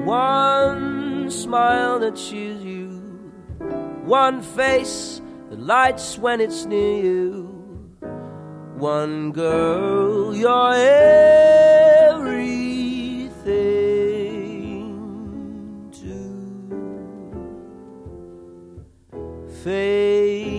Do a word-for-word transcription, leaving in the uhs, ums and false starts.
One smile that cheers you, one face that lights when it's near you, one girl, you're everything to fade.